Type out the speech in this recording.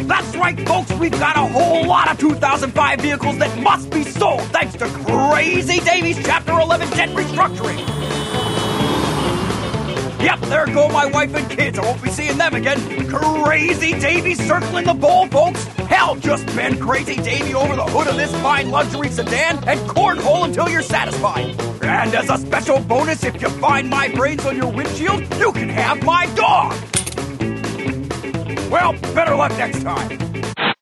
That's right, folks, we've got a whole lot of 2005 vehicles that must be sold thanks to Crazy Davy's Chapter 11 debt restructuring. Yep, there go my wife and kids. I won't be seeing them again. Crazy Davy's circling the bowl, folks. Hell, just bend Crazy Davy over the hood of this fine luxury sedan and cornhole until you're satisfied. And as a special bonus, if you find my brains on your windshield, you can have my dog. Well, better luck next time.